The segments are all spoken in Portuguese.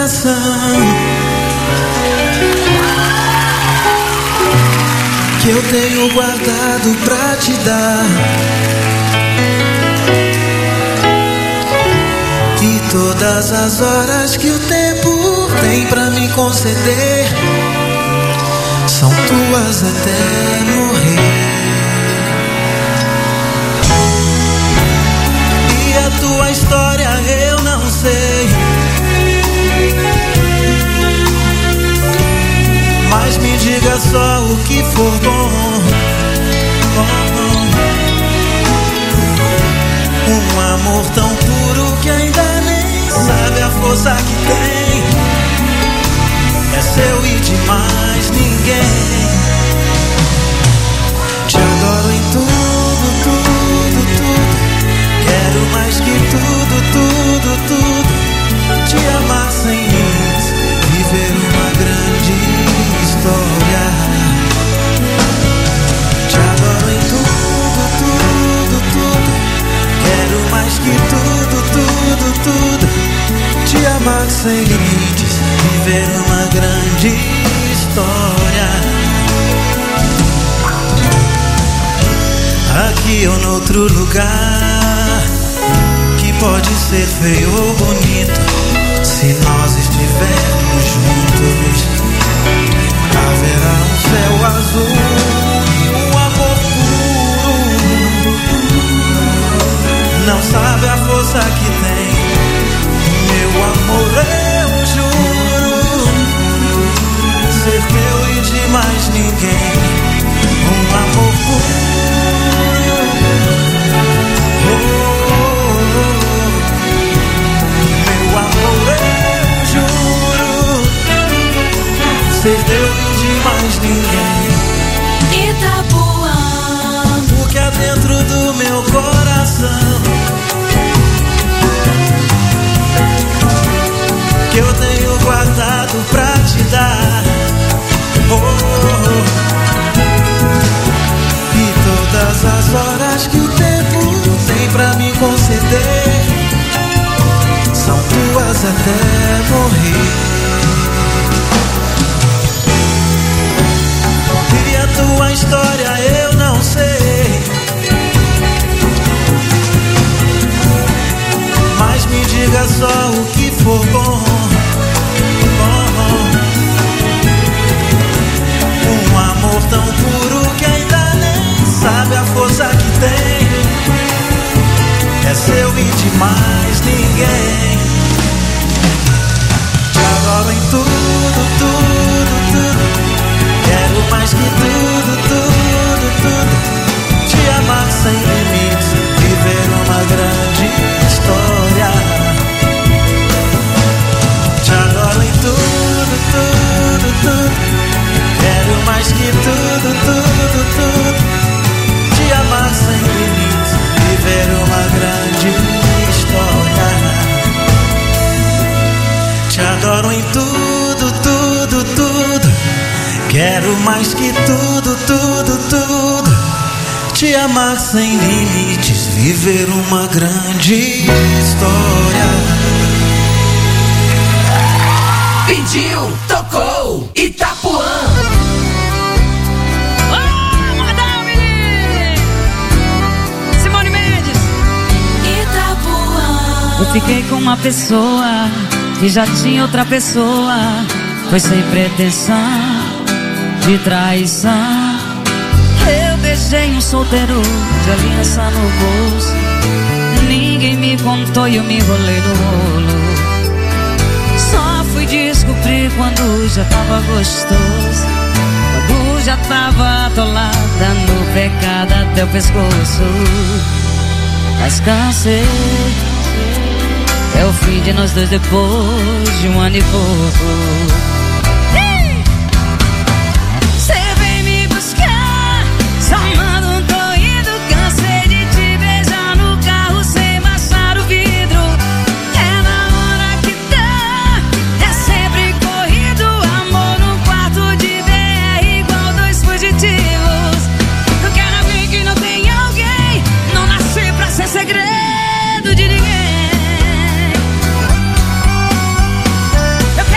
coração que eu tenho guardado pra te dar. E todas as horas que o tempo tem pra me conceder são tuas até morrer. E a tua história eu não sei, mas me diga só o que for bom. Um amor tão puro que ainda nem sabe a força que tem. É seu e de mais ninguém. Te adoro em tudo, tudo, tudo. Quero mais que tudo, tudo, tudo. Te amar sem limites, viver uma grande história. Te adoro em tudo, tudo, tudo. Quero mais que tudo, tudo, tudo. Te amar sem limites, viver uma grande história. Aqui ou noutro lugar, que pode ser feio ou bonito, se nós estivermos juntos, haverá um céu azul e um amor puro. Não sabe a força que tem, meu amor, eu juro, ser teu e de mais ninguém. Um amor puro. Meu amor, eu juro, ser teu e de mais ninguém. Itapuã, porque há dentro do meu coração que eu tenho guardado pra te dar. E todas as horas que o tempo tem pra me conceder são tuas até morrer. E a tua história eu não sei, mas me diga só o que for bom. Um amor tão puro que ainda nem sabe a força que tem. É seu e de mais ninguém. Te adoro em tudo, tudo, tudo. Quero mais que tudo, tudo, tudo. Te amar sem limites, viver uma grande história. Te adoro em tudo, tudo, tudo. Quero mais que tudo, tudo, tudo. Te amar sem limites, viver uma grande história. Te adoro em tudo, tudo, tudo. Quero mais que tudo, tudo, tudo. Te amar sem limites, viver uma grande história. pediu, tocou, Itapuã. Eu fiquei com uma pessoa que já tinha outra pessoa. Foi sem pretensão de traição. Eu beijei um solteiro de aliança no bolso. Ninguém me contou e eu me enrolei no rolo. Só fui descobrir quando já tava gostoso, quando já tava atolada no pecado até o pescoço. Mas cansei, é o fim de nós dois depois de um ano e pouco. Cê vem me buscar, só manda um tô indo. Cansei de te beijar no carro sem baixar o vidro. É na hora que dá, é sempre corrido. Amor no quarto de BR igual dois fugitivos. Não quero alguém que não tem alguém. Não nasci pra ser segredo de ninguém. Eu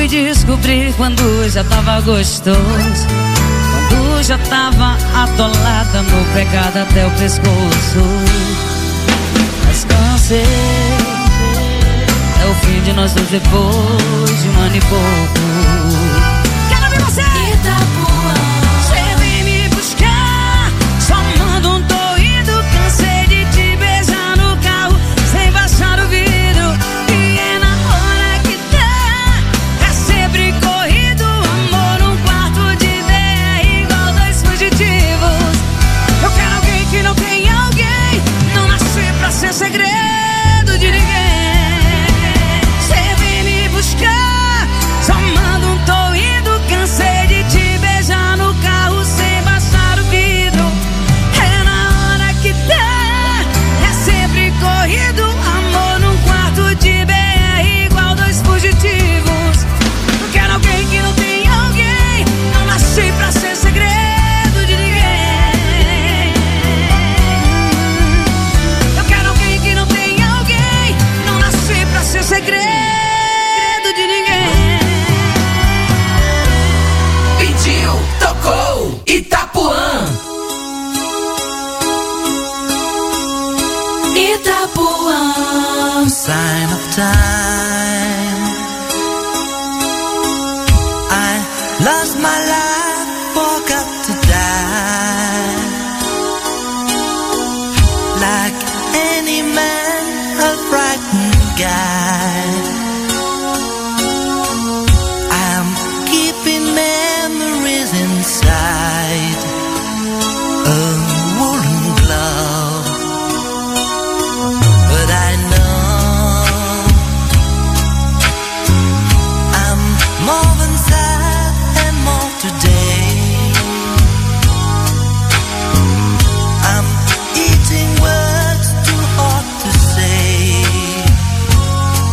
descobri quando já tava gostoso, quando já tava atolada no pecado até o pescoço. Mas cansei, é o fim de nós dois depois de um ano e pouco. Quero ver você! Itapuã, você vem me buscar, só manda um tô indo, cansei de te beijar no carro, sem baixar o vidro. E é na hora que dá, é sempre corrido, amor, um quarto de DR igual dois fugitivos. Eu quero alguém que não tem alguém, não nasci pra ser segredo de ninguém. Você vem me buscar, só manda um tô indo, cansei de te beijar no carro sem baixar o vidro. É na hora que dá, é sempre corrido, amor, num quarto de BR igual dois fugitivos. Eu quero alguém que não tem alguém, não nasci pra ser segredo de ninguém. Eu quero alguém que não tem alguém, não nasci pra ser segredo de ninguém. Pediu, tocou, Itapuã. Itapuã. Sign of time. I lost my life, forgot to die. Like any man, a frightened guy. I'm keeping memories inside a woolen glove. But I know I'm more than sad and more today. I'm eating words too hard to say.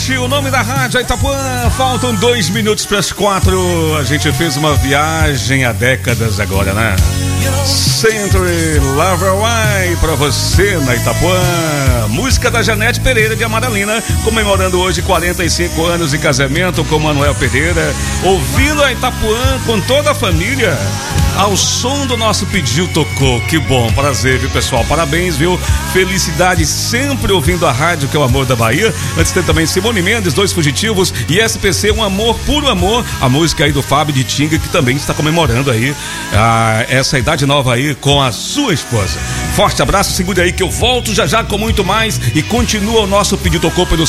7, o nome da rádio Itapuã. Faltam 2 minutos para as 4. A gente fez uma viagem há décadas agora, né? Century Lover Why pra você na Itapuã. Música da Janete Pereira de Amaralina, comemorando hoje 45 anos de casamento com Manuel Pereira. Ouvindo a Itapuã com toda a família, ao som do nosso Pediu Tocou. Que bom, prazer, viu, pessoal? Parabéns, viu? Felicidade sempre ouvindo a rádio, que é o amor da Bahia. Antes tem também Simone Mendes, Dois Fugitivos, e SPC, Um Amor, Puro Amor, a música aí do Fábio de Tinga, que também está comemorando aí essa idade nova aí com a sua esposa. Forte abraço, segure aí que eu volto já com muito mais e continua o nosso Pediu Tocou pelo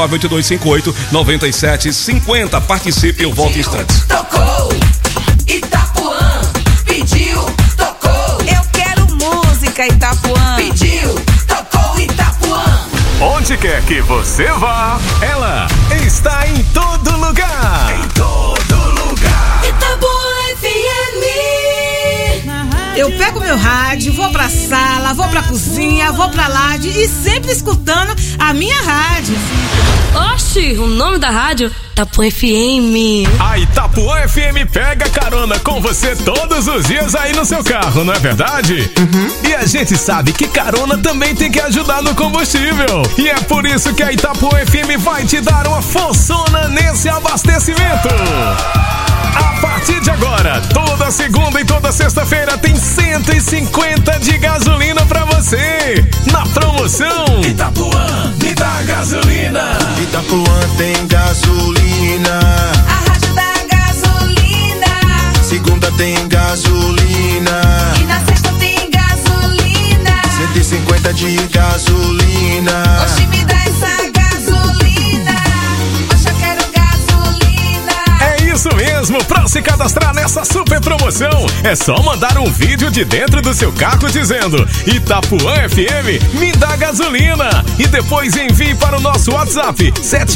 719-8258-9750. Participe, eu volto em instantes. Tocou, Itapuã, pediu, tocou. Eu quero música, Itapuã. Pediu, tocou, Itapuã. Onde quer que você vá, ela está em todo lugar. Em todo lugar. Itapuã FM. Eu pego meu rádio, vou pra sala, vou pra cozinha, vou pra laje e sempre escutando a minha rádio. Oxi, o nome da rádio? Itapuã FM. A Itapuã FM pega carona com você todos os dias aí no seu carro, não é verdade? E a gente sabe que carona também tem que ajudar no combustível. E é por isso que a Itapuã FM vai te dar uma forçona nesse abastecimento. A partir de agora, toda segunda e toda sexta-feira tem 150 de gasolina pra você. Na promoção Itapuã, me dá gasolina. Itapuã tem gasolina. A rádio da gasolina. Segunda tem gasolina. E na sexta tem gasolina. 150 de gasolina. Oxi, me dá essa gasolina. Oxe, eu quero gasolina. é isso mesmo. Pra se cadastrar nessa super promoção, é só mandar um vídeo de dentro do seu carro dizendo Itapuã FM, me dá gasolina. E depois envie para o nosso WhatsApp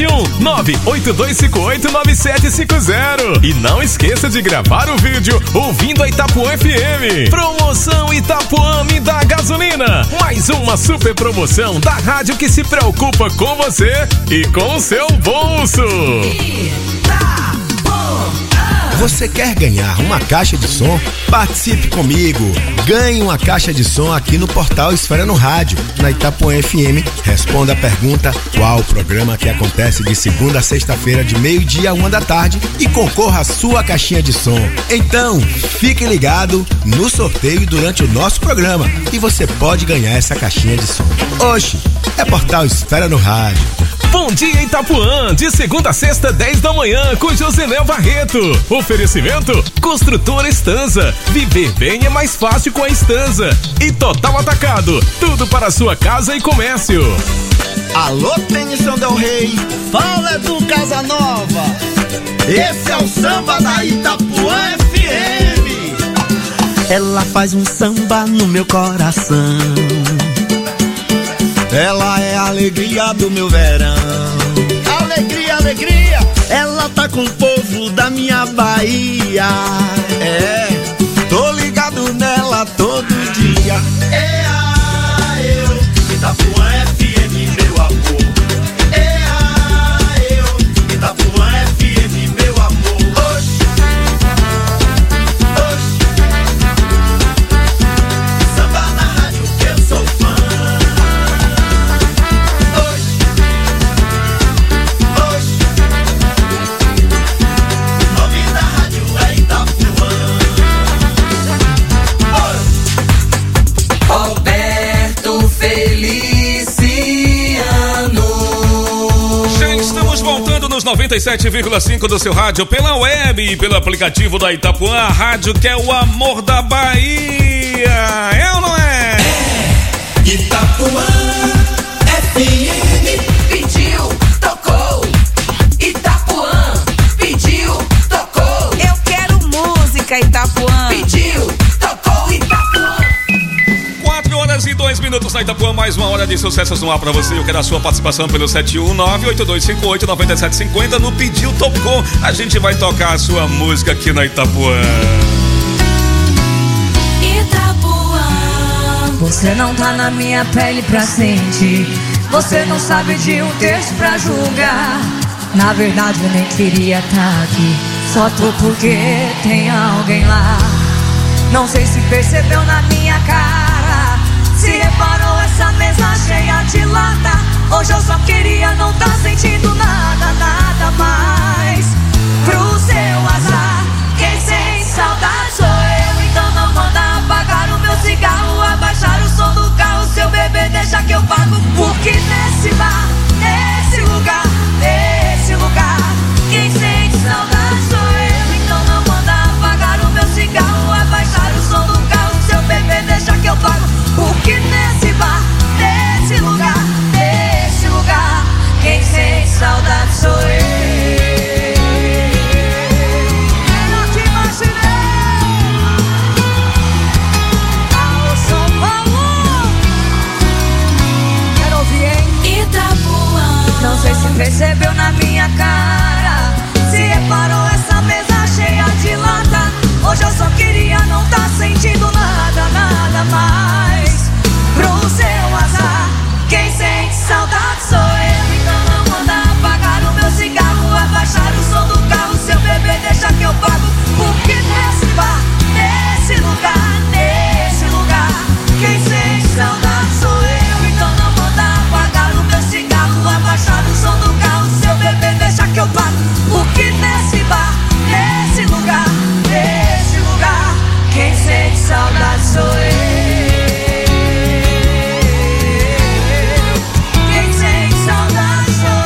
71982589750. E não esqueça de gravar o vídeo ouvindo a Itapuã FM. Promoção Itapuã, me dá gasolina. Mais uma super promoção da rádio que se preocupa com você e com o seu bolso. Você quer ganhar uma caixa de som? Participe comigo! Ganhe uma caixa de som aqui no portal Esfera no Rádio, na Itapuã FM. Responda a pergunta: qual o programa que acontece de segunda a sexta-feira de 12h a 1h e concorra à sua caixinha de som. Então, fique ligado no sorteio durante o nosso programa e você pode ganhar essa caixinha de som. Oxe, é portal Esfera no Rádio. Bom dia, Itapuã, de segunda a sexta, 10 da manhã, com Josinel Barreto. Oferecimento, Construtora Estanza. Viver bem é mais fácil com a Estanza. E Total Atacado, tudo para sua casa e comércio. Alô, Tennyson Del Rey, fala do Casa Nova. Esse é o samba da Itapuã FM. Ela faz um samba no meu coração. Ela é a alegria do meu verão. Alegria, alegria. Ela tá com o povo da minha Bahia. É, tô ligado nela todo dia. Eu, Itapuã FM, meu amor. Eu, Itapuã FM, meu amor. Oxe, oxe. Samba na rádio que eu sou fã. Roberto Feliciano. Já estamos voltando nos 97,5 do seu rádio, pela web e pelo aplicativo da Itapuã, a rádio que é o amor da Bahia. É ou não é? Itapuã FM. Pediu, tocou. Itapuã. Pediu, tocou. Eu quero música, Itapuã. Pediu, tocou, Itapuã. 4 horas e 2 minutos na Itapuã, mais uma hora de sucessos no ar pra você. Eu quero a sua participação pelo 71982589750 no Pediu Tocou. A gente vai tocar a sua música aqui na Itapuã. Itapuã, você não tá na minha pele pra sentir. Você não sabe de um texto pra julgar. Na verdade eu nem queria estar aqui, só tô porque tem alguém lá. Não sei se percebeu na minha cara, se reparou essa mesa cheia de lata. Hoje eu só queria não tá sentindo nada, nada mais. Pro seu azar, quem sente saudade sou eu. Então não manda apagar o meu cigarro, abaixar o som do carro. Seu bebê deixa que eu pago, porque nesse bar, nesse lugar, quem sente saudade sou eu. Então não manda apagar o meu cigarro, abaixar o som do carro. Seu bebê deixa que eu pago, porque nesse bar, nesse lugar, quem sente saudade sou eu. Eu te imaginei. Alô, São Paulo. Quero ouvir, hein? Itapuã. Não sei se percebeu na minha cara, se reparou essa mesa cheia de lata. Hoje eu só queria não tá sentindo nada, nada mais. Pro seu azar, quem sente saudade sou eu. Então não manda apagar o meu cigarro, abaixar o som do carro. Seu bebê deixa que eu pago, porque nesse bar, nesse lugar, quem sente saudade sou eu. Então não manda apagar o meu cigarro, abaixar o som do carro. Seu bebê deixa que eu pago, porque nesse bar, nesse lugar, quem sente saudade sou eu. Quem sente saudade sou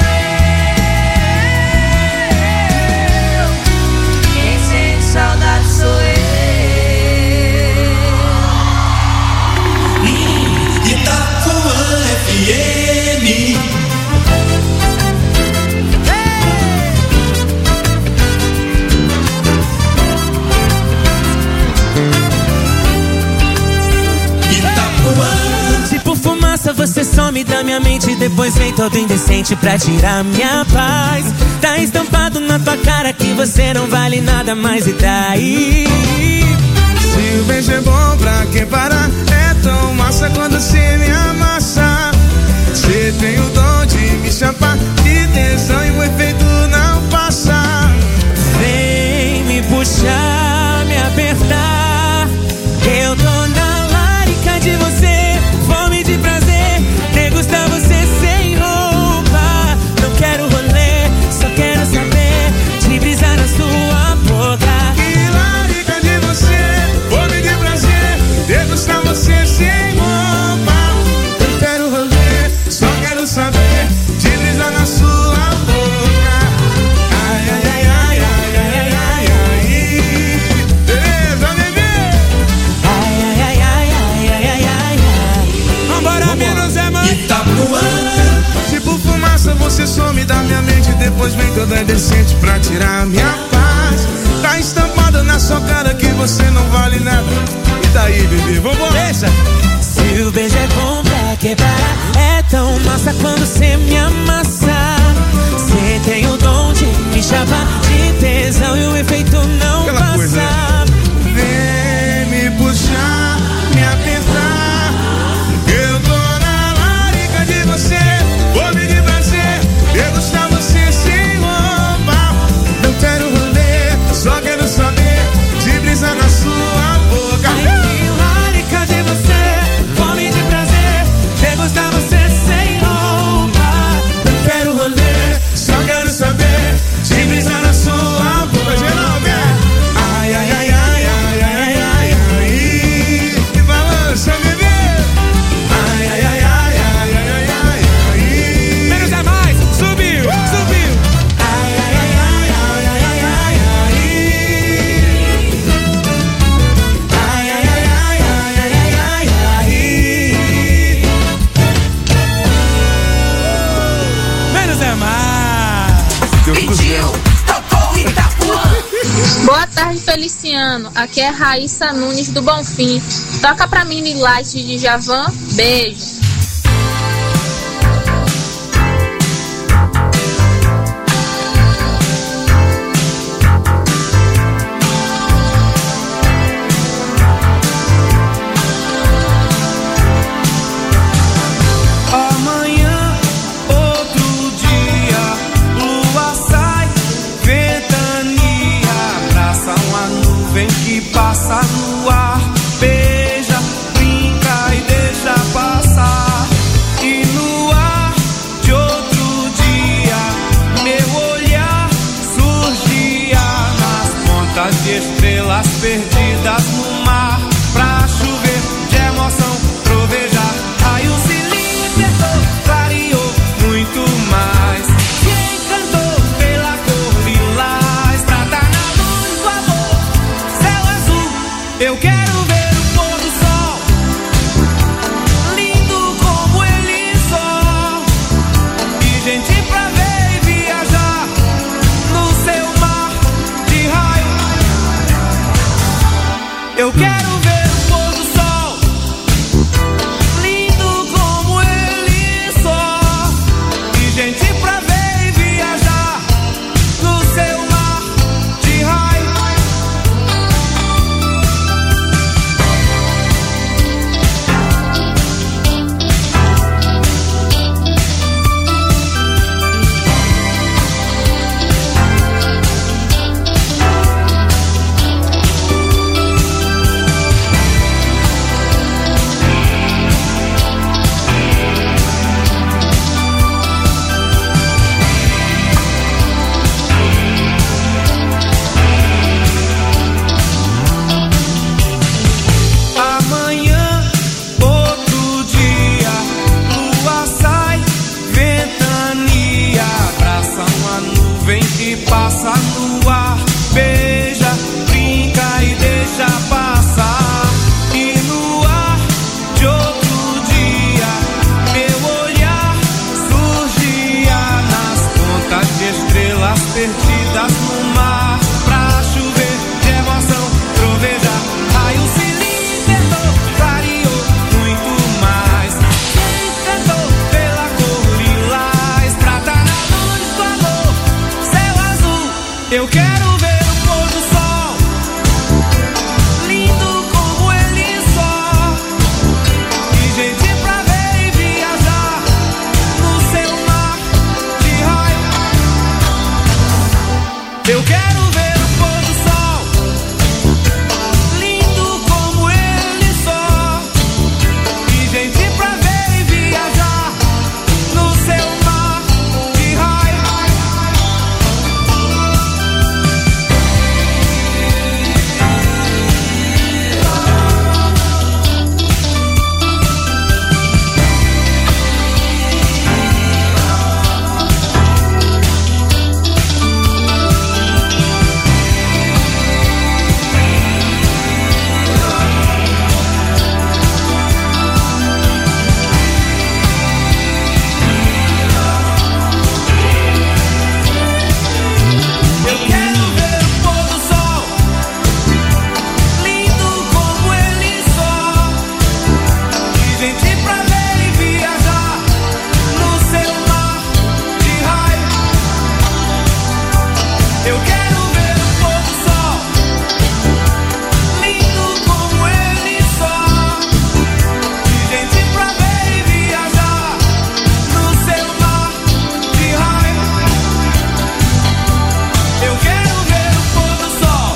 eu. Quem sente saudade sou eu. Itapuã FM. Tipo fumaça, você some da minha mente. Depois vem todo indecente pra tirar minha paz. Tá estampado na tua cara que você não vale nada mais, e daí? Se o beijo é bom, pra que parar? É tão massa quando você me amassa. Você tem o dom de me chapar de tesão e o efeito não passa. Vem me puxar, me apertar. Eu tô na larica de você, fome de prazer, degustar você sem roupa. Não quero rolê, só quero saber de brisar na sua boca. Que larica de você, fome de prazer, degustar você sem roupa. Não quero rolê, só quero saber de brisar na sua boca. Ai, ai, ai, ai, ai, ai, ai, ai. Beleza, bebê? Ai, ai, ai, ai, ai, ai, ai, ai. Vambora, menos é mais. Itapuã. Tipo fumaça, você some da minha mente. Depois vem toda indecente pra tirar minha paz. Tá estampada na sua cara que você não vale nada. E daí, bebê, vambora. Deixa. Se o beijo é bom pra quebrar, é tão massa quando cê me amassa. Cê tem o dom de me chamar de tesão e o efeito não Aquela passa. coisa, vem me puxar, me apertar. Eu tô na larica de você, fome de prazer, degustar você sem roupa. Não quero rolê, só quero saber de brisar na sua boca. Ai, larica de você, fome de prazer, degustar você sem roupa. Não quero rolê, só quero saber de brisar na sua boca. Geral, vem. Ai, ai, ai, ai, ai, ai, ai, ai. E balança, bebê. Ai, ai, ai, ai, ai, ai, ai, ai. Menos é mais, subiu, subiu. Ai, ai, ai, ai, ai, ai, ai, ai. Ai, ai, ai, ai, ai, ai, ai, ai. Menos é mais. Pediu, tocou Itapuã. Boa tarde, Feliciano. Aqui é Raíssa Nunes do Bonfim. Toca pra mim Light de Djavan. Beijo. Amanhã perdidas no mar, pra chover de emoção, trovejar. Raio se libertou, clareou muito mais. Se encantou pela cor lilás, trata na luz do amor, céu azul. Eu quero ver o pôr do sol, lindo como ele só, e gente pra ver e viajar no seu mar de raio. Eu quero ver o pôr do sol, lindo como ele só, e gente pra ver e viajar no seu mar de raio. Amanhã, outro dia, lua sai, ventania, abraça uma nuvem que passa no ar, beija, brinca e deixa passar. E no ar de outro dia, meu olhar surgia nas contas de estrelas perdidas no mar, pra chover de emoção, trovejar. Raio se libertou, clareou muito mais. Se encantou pela cor lilás, prata na luz do amor, céu azul. Eu quero ver o pôr do sol, lindo como ele só, e gente pra ver e viajar no seu mar de raio. Eu quero ver o pôr do sol, lindo como ele só, e gente pra ver e viajar no seu mar de raio. Eu quero ver o pôr do sol, lindo como ele só, e gente pra ver e viajar no seu mar de raio. Eu quero ver o pôr do sol, lindo como ele só, e gente pra ver e viajar no seu mar de raio. Eu quero ver o pôr do sol,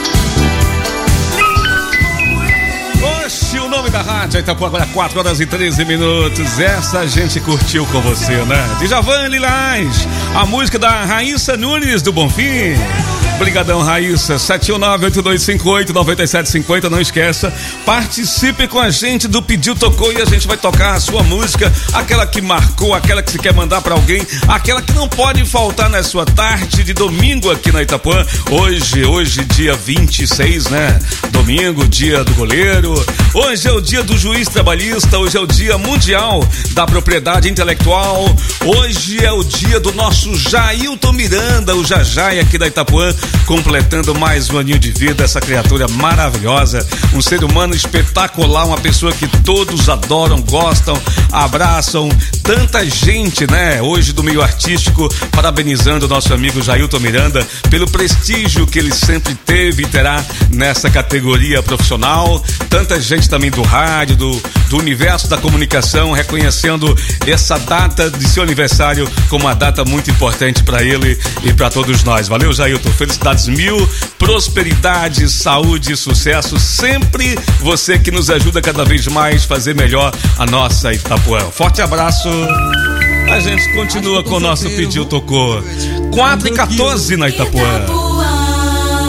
lindo como ele. Oxe, o nome da rádio Itapuã, agora 4 horas e 13 minutos. Essa a gente curtiu com você, né? Djavan Lilás, a música da Raíssa Nunes do Bonfim. Brigadão, Raíssa. 719-8258-9750. Não esqueça, participe com a gente do Pediu Tocou e a gente vai tocar a sua música, aquela que marcou, aquela que você quer mandar pra alguém, aquela que não pode faltar na sua tarde de domingo aqui na Itapuã. Hoje dia 26, né? Domingo, dia do goleiro. Hoje é o dia do juiz trabalhista. Hoje é o dia mundial da propriedade intelectual. Hoje é o dia do nosso Jailton Miranda, o Jajai aqui da Itapuã, completando mais um aninho de vida. Essa criatura maravilhosa, um ser humano espetacular, uma pessoa que todos adoram, gostam, abraçam. Tanta gente, né? Hoje do meio artístico, parabenizando o nosso amigo Jailton Miranda pelo prestígio que ele sempre teve e terá nessa categoria profissional. Tanta gente também do rádio, do universo da comunicação, reconhecendo essa data de seu aniversário como uma data muito importante para ele e para todos nós. Valeu, Jailton. Felicidades mil, prosperidade, saúde e sucesso. Sempre você que nos ajuda cada vez mais a fazer melhor a nossa Itapuã. Forte abraço. A gente continua com o nosso Pediu Tocou. 4h14 na Itapuã.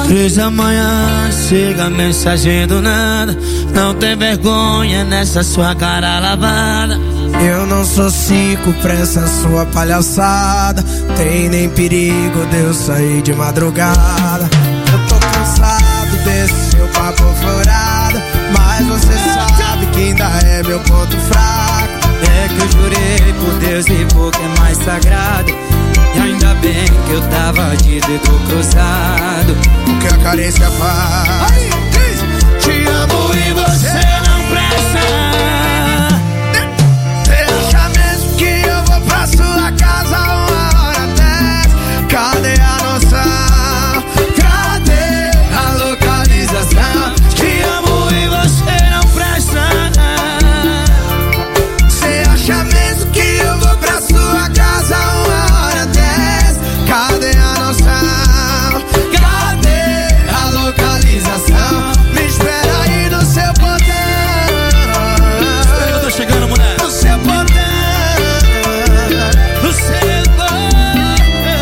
3 da manhã, chega a mensagem do nada. Não tem vergonha nessa sua cara lavada. Eu não sou 5 pra essa sua palhaçada. Tem nem perigo de eu sair de madrugada. Eu tô cansado desse seu papo furado, mas você sabe que ainda é meu ponto fraco. É que eu jurei por Deus e por que é mais sagrado. E ainda bem que eu tava de dedo cruzado. O que a carência faz? Aí, te amo e você não presta. Você acha mesmo que eu vou pra sua casa 1h10? Cadê a noção? Cadê a localização? Te amo e você não presta. Você acha mesmo que eu vou pra sua casa 1h10? Cadê a noção? Cadê a localização? Me espera aí no seu portão. Eu tô chegando, mulher. No seu portão. No seu portão.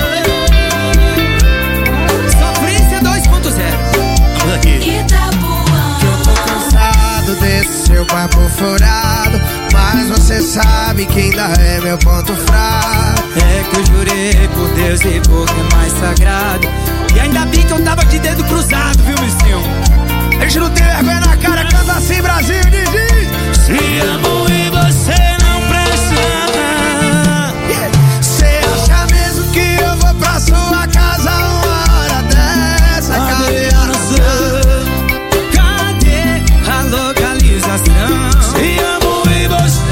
Sofrência 2.0. Vamos aqui. Eu tô cansado desse seu papo furado, mas você sabe que ainda é meu ponto fraco. É que eu jurei por Deus e por que é mais sagrado. E ainda bem que eu tava de dedo cruzado, viu, Missinho? A gente não tem vergonha na cara, canta assim, Brasil, diz. Se amo e você não presta. Você acha mesmo que eu vou pra sua casa 1h10? Cadê a noção? Cadê a localização? Se amo e você.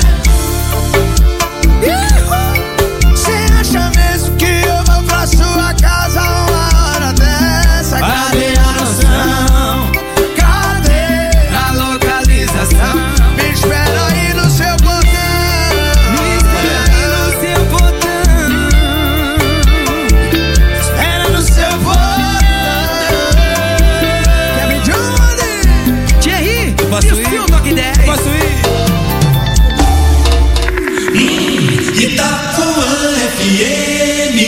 Você acha mesmo que eu vou pra sua casa 1h10? Cadê a noção? Cadê a localização? Me espera aí no seu portão. Me espera aí no seu portão. Espera no seu portão. Kevin Johnny. Thierry, Posso e o ir? seu Dog 10? Posso ir? Itapuã FM.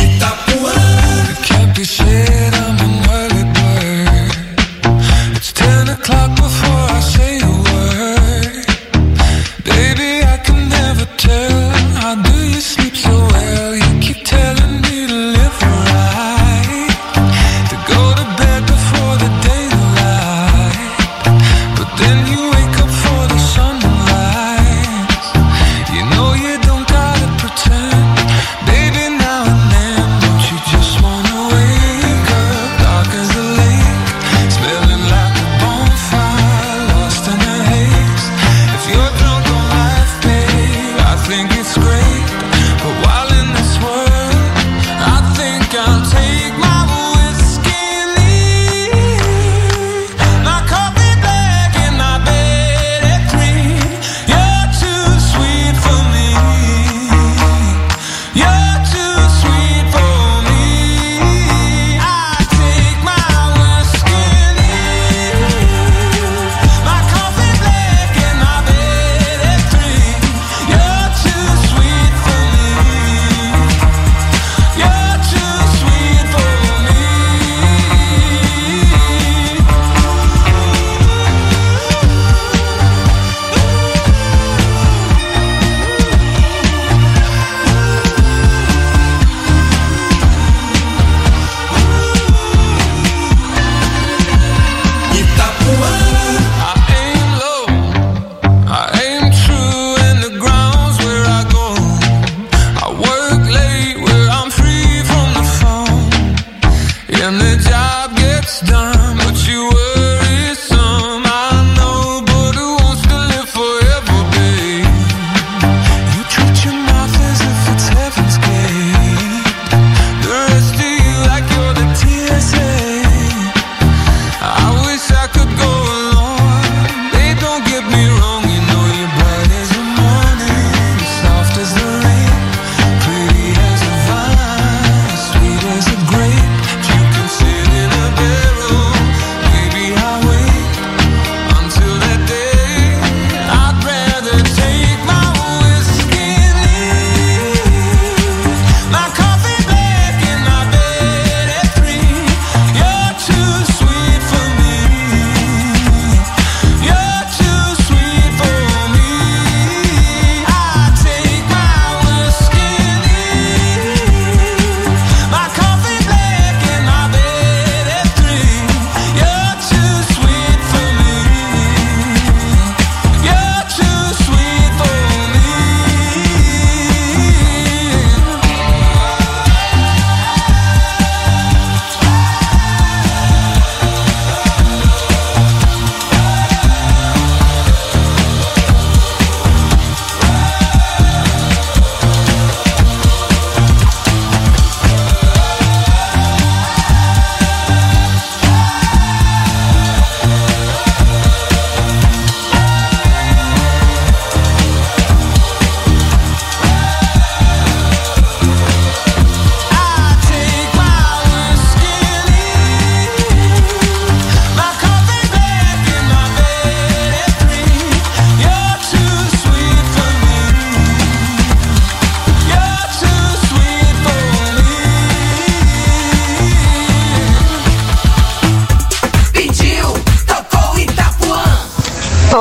Can't be shit, I'm an early bird. It's 10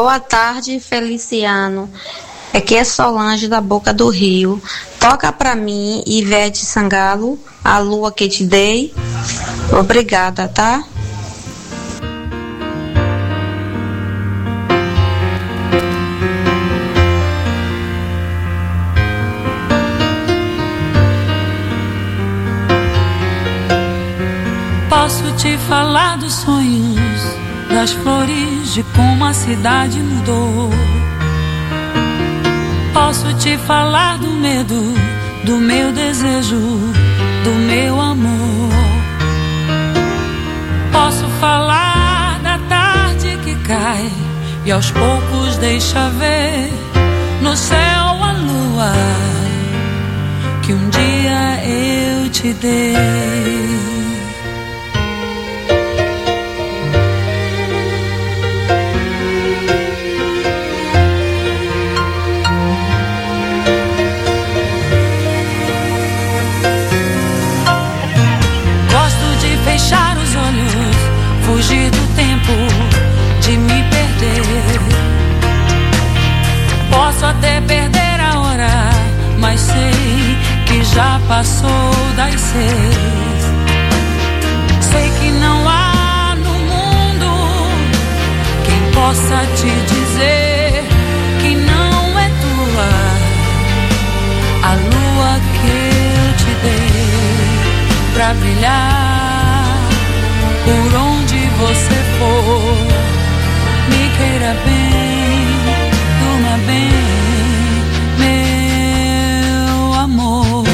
Boa tarde, Feliciano. Aqui é Solange da Boca do Rio. Toca pra mim, Ivete Sangalo, A Lua Que Te Dei. Obrigada, tá? Posso te falar dos sonhos, das flores, de como a cidade mudou. Posso te falar do medo, do meu desejo, do meu amor. Posso falar da tarde que cai e aos poucos deixa ver no céu a lua que um dia eu te dei. Fechar os olhos, fugir do tempo de me perder. Posso até perder a hora, mas sei que já passou das 6. Sei que não há no mundo quem possa te dizer que não é tua a lua que eu te dei pra brilhar. Por onde você for, me queira bem, durma bem, meu amor.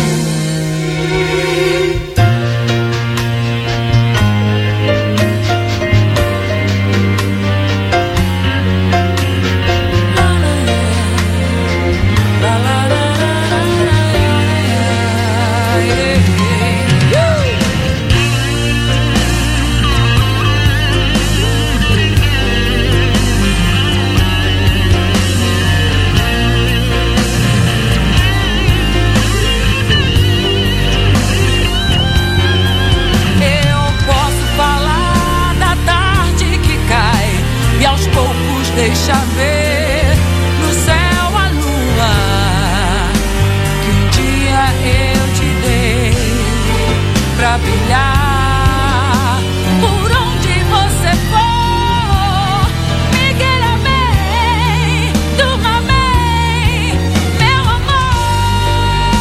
Deixa ver no céu a lua que um dia eu te dei pra brilhar. Por onde você for, me queira bem, durma bem, meu amor.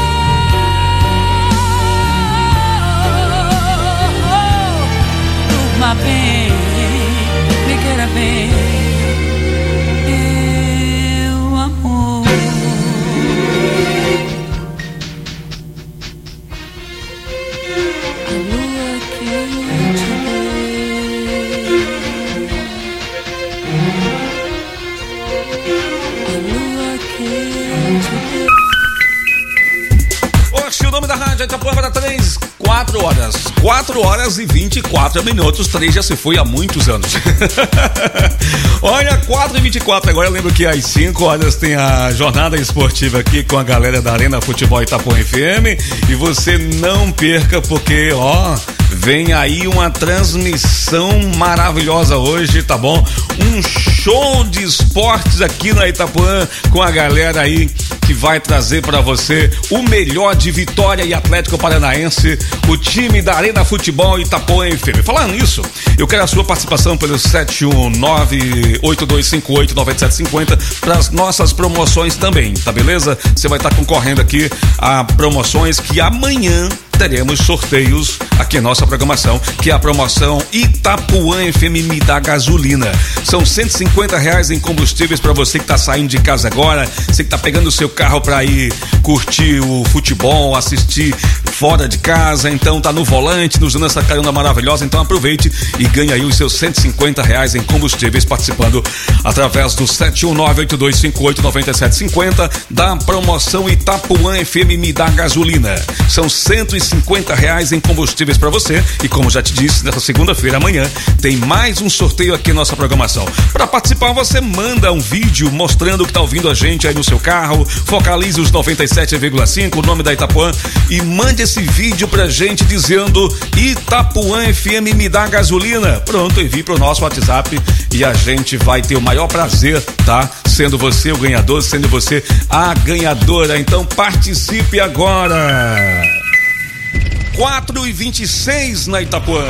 Durma bem, me queira bem. O nome da rádio Itapuã para 4 horas e 24 minutos. 3 já se foi há muitos anos. Olha, 4h24 agora. Eu lembro que às 5 horas tem a jornada esportiva aqui com a galera da Arena Futebol Itapuã FM. E você não perca, porque vem aí uma transmissão maravilhosa hoje, tá bom? Um show de esportes aqui na Itapuã com a galera aí que vai trazer para você o melhor de Vitória e Atlético Paranaense, o time da Arena Futebol Itapuã FM. Falando nisso, eu quero a sua participação pelo 71982589750 para as nossas promoções também, tá beleza? Você vai estar concorrendo aqui a promoções que amanhã teremos sorteios aqui em nossa programação, que é a promoção Itapuã FM Me Dá Gasolina. São R$150 em combustíveis para você que tá saindo de casa agora, você que tá pegando o seu carro para ir curtir o futebol, assistir fora de casa, então tá no volante, nos dando essa carona maravilhosa, então aproveite e ganhe aí os seus R$150 em combustíveis participando através do 71982589750 da promoção Itapuã FM Me Dá Gasolina. São R$150 em combustíveis para você e, como já te disse, nessa segunda-feira, amanhã, tem mais um sorteio aqui na nossa programação. Para participar, você manda um vídeo mostrando que tá ouvindo a gente aí no seu carro, focalize os 97,5, o nome da Itapuã, e mande esse vídeo pra gente dizendo Itapuã FM me dá gasolina. Pronto, envie pro nosso WhatsApp e a gente vai ter o maior prazer, tá? Sendo você o ganhador, sendo você a ganhadora. Então participe agora. 4h26 na Itapuã.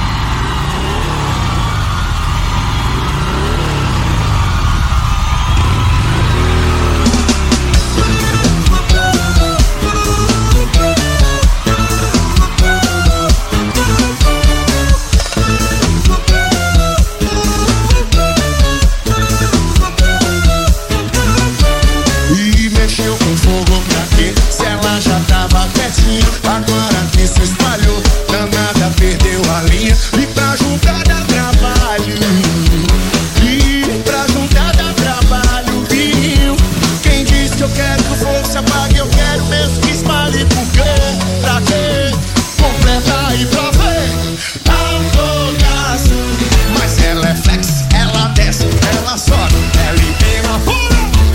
Agora que se espalhou, danada perdeu a linha. E pra juntar dá trabalho, e pra juntar dá trabalho, viu? Quem diz que eu quero que o fogo se apague, eu quero mesmo que espalhe. Por quê? Pra quê? Completa e pra ver afogaço. Mas ela é flex, ela desce, ela sobe, ela empina fora.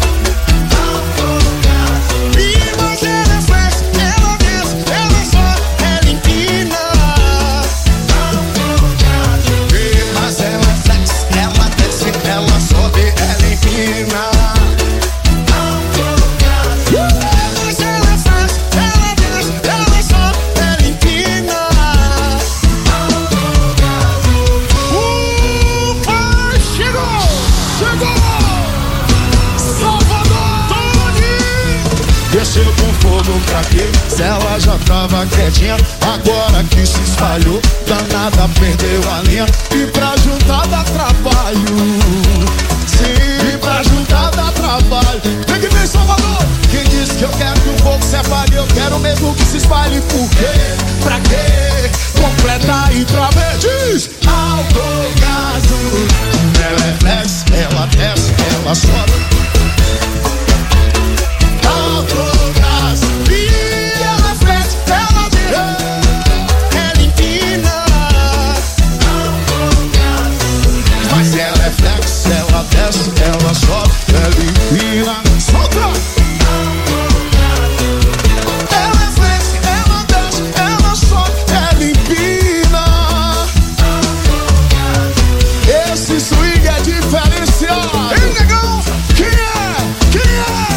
Desceu com fogo pra quê? Se ela já tava quietinha, agora que se espalhou, danada perdeu a linha. E pra juntar dá trabalho, sim, e pra juntar dá trabalho. Vem que vem, Salvador! Quem disse que eu quero que o fogo se apague, eu quero mesmo que se espalhe. Por quê? Pra quê? Completa e trabalha. Diz autogaso. Ela é flex, ela desce, ela sobe. Autogás, e ela flex, ela vira, ela empina. Mas ela é flex, ela desce, ela sobe, ela empina. Solta! Ela é flex, ela desce, ela sobe, ela empina. Esse swing é diferenciado. Ei, negão, quem é? Quem é?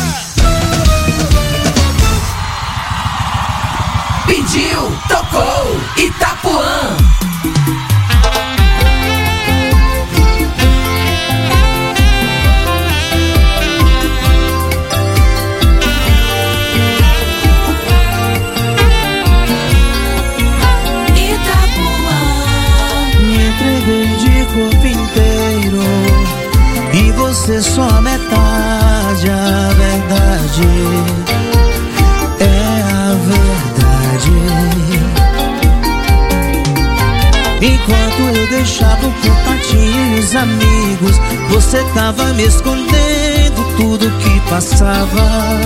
Pediu, tocou, Itapuã. Me entreguei de corpo inteiro e você só a metade. A verdade é a verdade. Enquanto eu deixava o contatinho e os amigos, você tava me escondendo tudo que passava.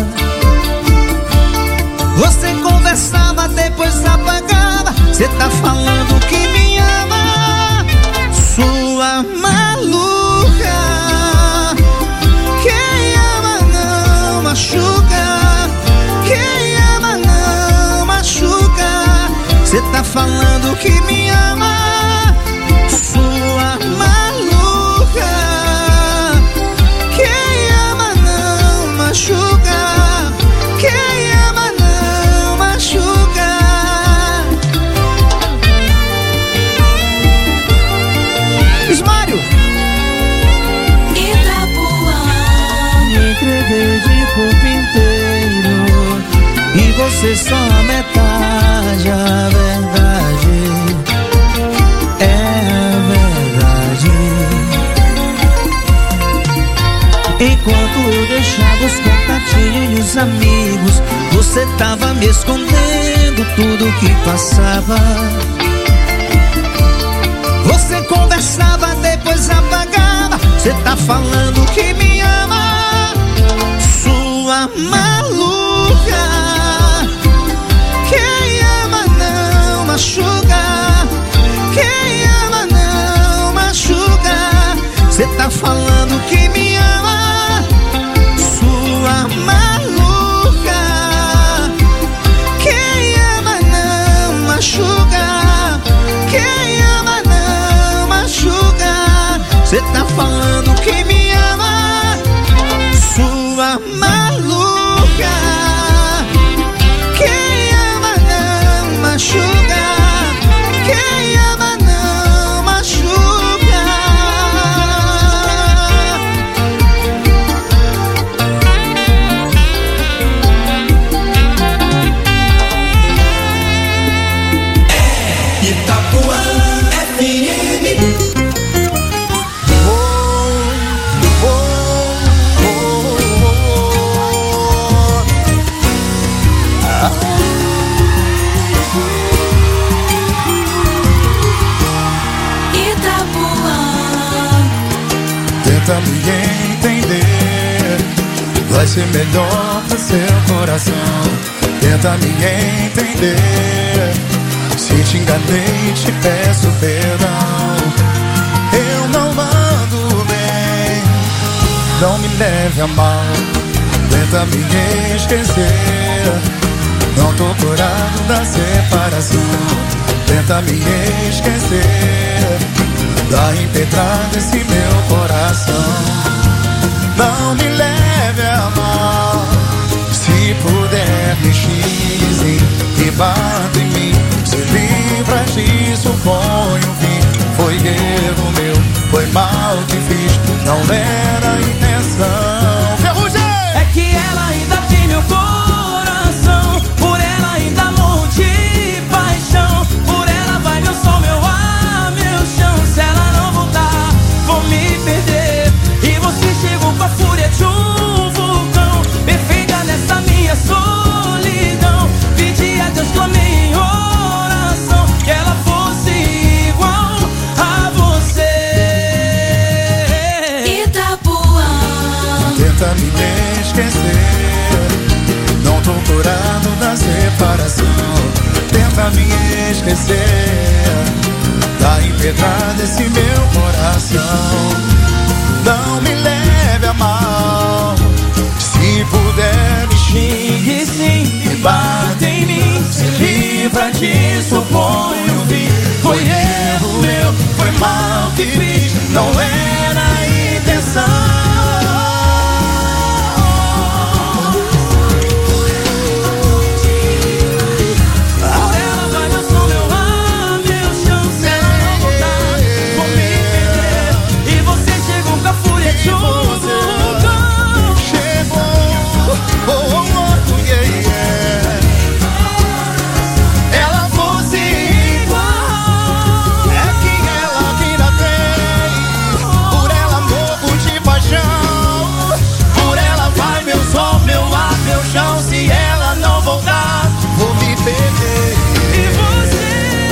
Você conversava, depois apagava. Você tá falando que me ama, sua maluca. Quem ama não machuca, quem ama não machuca. Você tá falando que me ama, sua maluca. Quem ama não machuca, quem ama não machuca. Ismário! Itapuã. Me entreguei de corpo inteiro e você só a metade. A verdade é a verdade. Enquanto eu deixava os contatinhos e os amigos, você tava me escondendo tudo que passava. Você conversava, depois apagava. Você tá falando que me ama, sua maluca. Quem ama não machuca, quem ama não machuca. Você tá falando que me ama, sua maluca. Quem ama não tá falando que me ama, sua maluca. Quem ama não machuca, quem ama não machuca. Itapuã FM. Tenta me entender, vai ser melhor pro seu coração. Tenta me entender, se te enganei te peço perdão. Eu não ando bem, não me leve a mal. Tenta me esquecer, não tô curado da separação. Tenta me esquecer, dá empedrada esse meu coração. Não me leve a mal, se puder me xingue e bata em mim. Se livra disso, põe um fim. Foi erro meu, foi mal que fiz, não era intenção. Ferrugem! É que ela ainda tem meu coração, por ela ainda morro de paixão. Por ela vai meu sol, meu ar, meu chão. Se ela não voltar, vou me perder. E você chegou com a fúria de um vulcão, perfeita nessa minha solidão. Pedi a Deus, clamei em oração, que ela fosse igual a você. Itapuã. Tenta me esquecer, não tô curado da separação. Tenta me esquecer, tá empedrado esse meu coração. Não me leve a mal, se puder me xingue sim, me bata em mim. Se livra disso, põe um fim. Foi erro meu, foi mal que fiz, não era a intenção. Se ela não voltar, vou me perder. E você,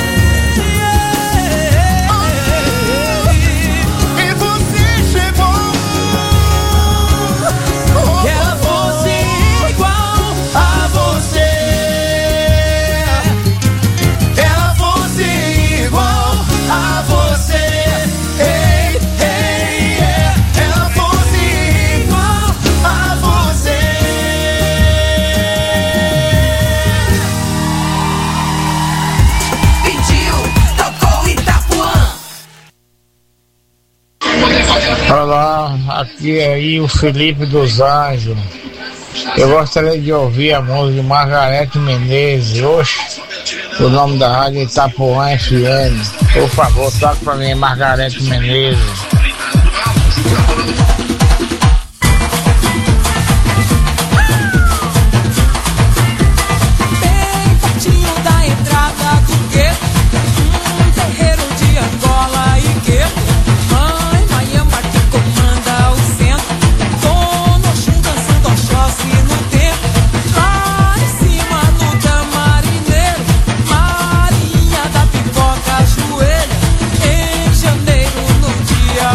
e você chegou, que ela fosse igual a você. Ela fosse igual a você. Ei, ei, ela fosse igual a você. Olá, aqui é o Felipe dos Anjos. Eu gostaria de ouvir a música de Margarete Menezes. Oxe, o nome da rádio é Itapuã FM. Por favor, toque pra mim, Margarete Menezes. Bem pertinho da entrada do gueto, terreiro de Angola e gueto. No tempo, lá em cima no Tamarineiro, Marinha da Pipoca ajoelha. Em janeiro, no dia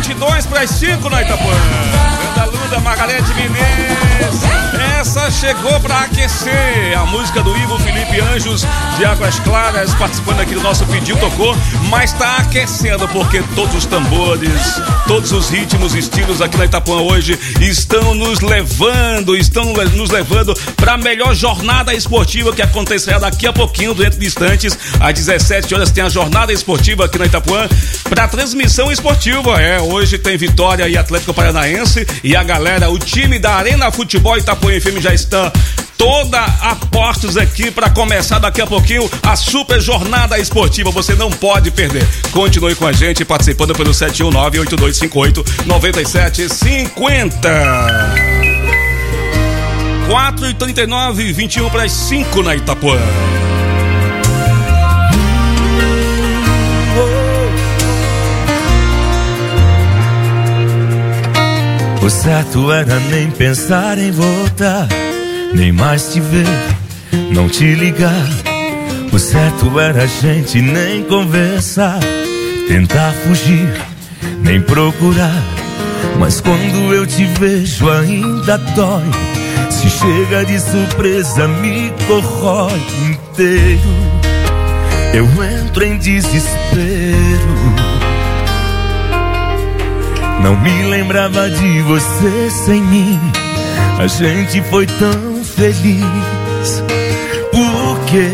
22 para as 5 na Itapuã. Luda Margarete Menezes. Essa chegou para aquecer. A música do Ivo Felipe Anjos de Águas Claras, participando aqui do nosso Pediu Tocou, mas tá aquecendo porque todos os tambores, todos os ritmos, estilos aqui na Itapuã hoje estão nos levando para a melhor jornada esportiva que acontecerá daqui a pouquinho, dentro de instantes, às 17 horas tem a jornada esportiva aqui na Itapuã para transmissão esportiva. Hoje tem Vitória e Atlético Paranaense e a galera, o time da Arena Futebol Itapuã FM já está toda a postos aqui para começar daqui a pouquinho a super jornada esportiva. Você não pode perder. Continue com a gente participando pelo 719-8258-9750. 4h39, 21 para as 5 na Itapuã. O certo era nem pensar em voltar, nem mais te ver, não te ligar. O certo era a gente nem conversar, tentar fugir, nem procurar. Mas quando eu te vejo ainda dói, se chega de surpresa me corrói inteiro. Eu entro em desespero. Não me lembrava de você sem mim. A gente foi tão feliz. Por quê?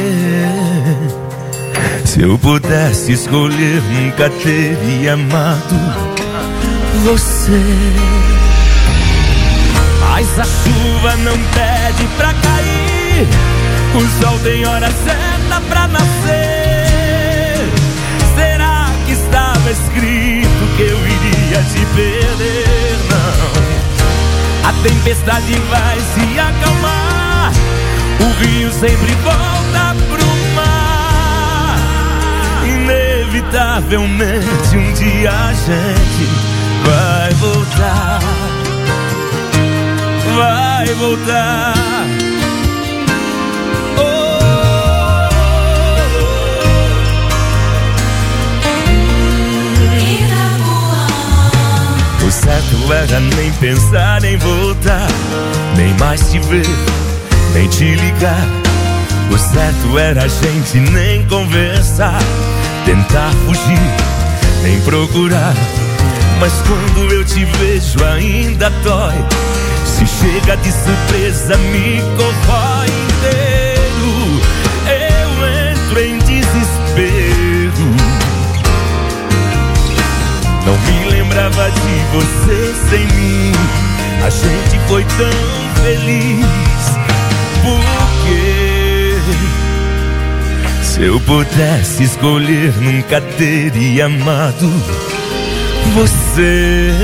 Se eu pudesse escolher, nunca teria amado você. Mas a chuva não pede pra cair, o sol tem hora certa pra nascer. Será que estava escrito que eu iria te perder? Não. A tempestade vai se acalmar, o rio sempre volta pro mar. Inevitavelmente um dia a gente vai voltar. Vai voltar. O certo era nem pensar em voltar, nem mais te ver, nem te ligar. O certo era a gente nem conversar, tentar fugir, nem procurar. Mas quando eu te vejo ainda dói, se chega de surpresa me corrói inteiro. Eu entro em desespero. Não me lembrava de você sem mim. A gente foi tão feliz. Por quê? Se eu pudesse escolher, nunca teria amado você.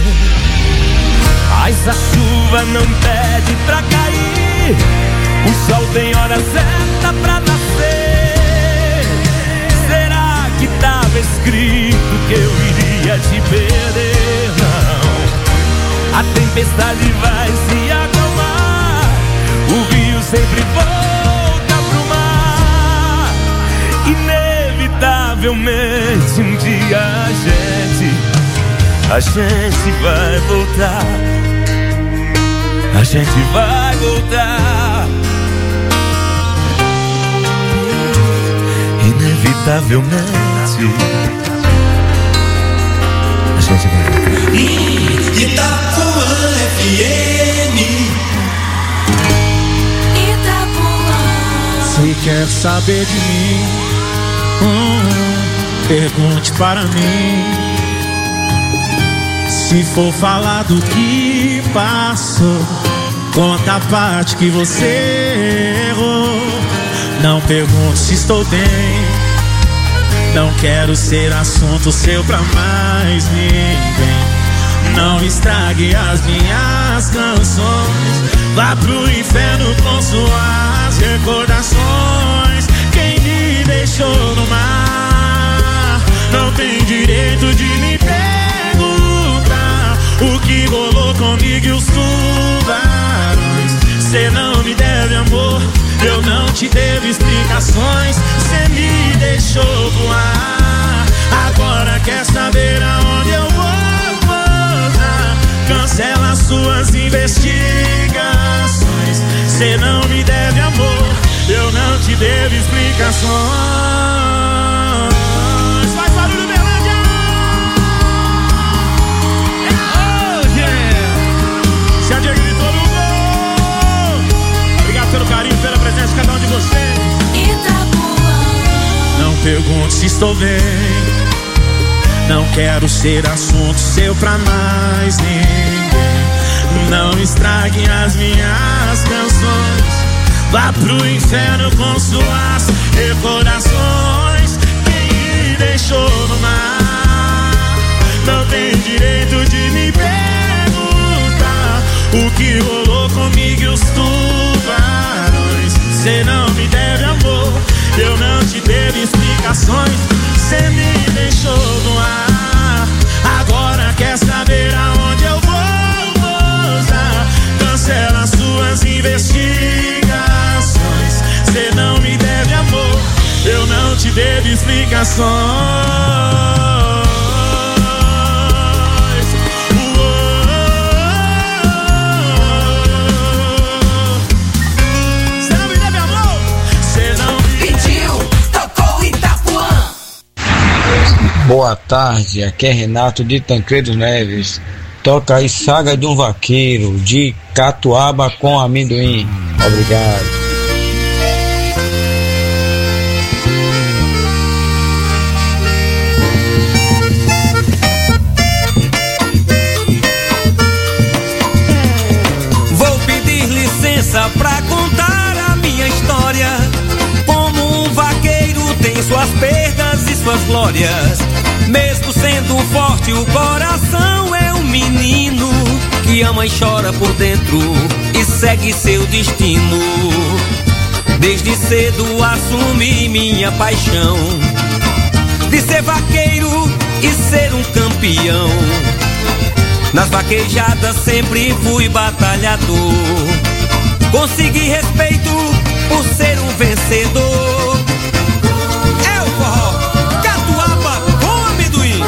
Mas a chuva não pede pra cair, o sol tem hora certa pra nascer. Será que tava escrito que eu iria te perder? Não. A tempestade vai se acalmar, o rio sempre volta pro mar. Inevitavelmente um dia a gente vai voltar. A gente vai voltar. Inevitavelmente a gente vai voltar. Itapuã FM. Itapuã. Se quer saber de mim, pergunte para mim. Se for falar do que passou, conta a parte que você errou. Não pergunte se estou bem, não quero ser assunto seu pra mais ninguém. Não estrague as minhas canções, vá pro inferno com suas recordações. Quem me deixou no mar não tem direito de me perguntar o que rolou comigo e os tubarões. Cê não me deve amor, eu não te devo explicações. Cê me deixou voar, agora quer saber aonde eu vou. Cê não me deve amor, eu não te devo explicações. Faz barulho, Berlândia! Oh, yeah! Se a Diego gritou no gol. Obrigado pelo carinho, pela presença de cada um de vocês. Não pergunte se estou bem, não quero ser assunto seu pra mais ninguém. Não estrague as minhas canções, vá pro inferno com suas recordações. Quem me deixou no mar não tem direito de me perguntar o que rolou comigo e os tubarões. Cê não me deve amor, eu não te devo explicações. Cê me deixou no ar, agora quer saber aonde eu vou pousar. Cancela suas investigações. Cê não me deve amor, eu não te devo explicações. Boa tarde, aqui é Renato de Tancredo Neves. Toca aí Saga de um Vaqueiro, de Catuaba com Amendoim. Obrigado. Vou pedir licença pra contar a minha história. Como um vaqueiro tem suas perdas e suas glórias. Mesmo sendo forte, o coração é um menino que ama e chora por dentro e segue seu destino. Desde cedo assumi minha paixão de ser vaqueiro e ser um campeão. Nas vaquejadas sempre fui batalhador. Consegui respeito por ser um vencedor. É o forró, Catuaba com Amendoim.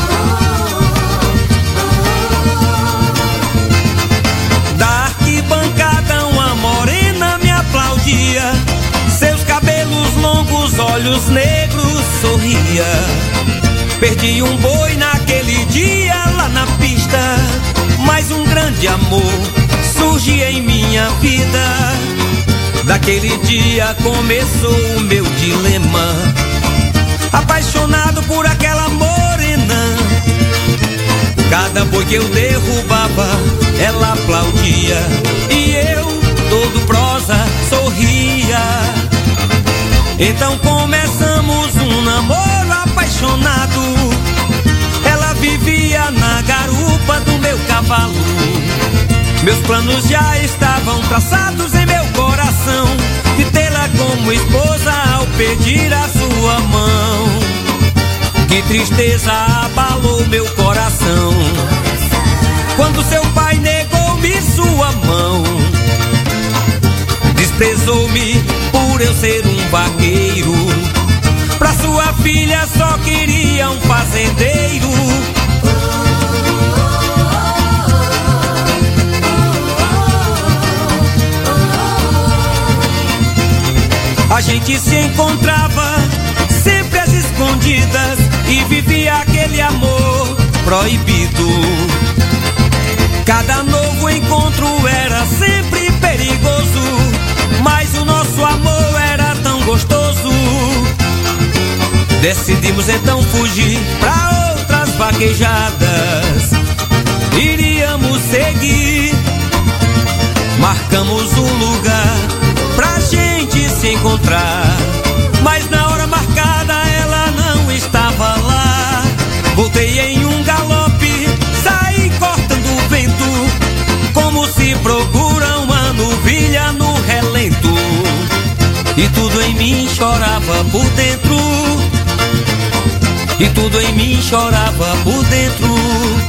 Da arquibancada uma morena me aplaudia. Seus cabelos longos, olhos negros, sorria. Perdi um boi naquele dia lá na pista, mas um grande amor surgia em minha vida. Daquele dia começou o meu dilema, apaixonado por aquela morena. Cada boi que eu derrubava, ela aplaudia, e eu, todo prosa, sorria. Então começamos um namoro apaixonado. Ela vivia na garupa do meu cavalo. Meus planos já estavam traçados em meu coração, de tê-la como esposa ao pedir a sua mão. Que tristeza abalou meu coração quando seu pai negou-me sua mão. Desprezou-me por eu ser um vaqueiro. Pra sua filha só queria um fazendeiro. A gente se encontrava sempre às escondidas e vivia aquele amor proibido. Cada novo encontro era sempre perigoso, mas o nosso amor era tão gostoso. Decidimos então fugir pra outras vaquejadas. Iríamos seguir. Marcamos um lugar pra gente se encontrar, mas na hora marcada ela não estava lá. Voltei em um galope, saí cortando o vento, como se procura uma novilha no relento. E tudo em mim chorava por dentro, e tudo em mim chorava por dentro.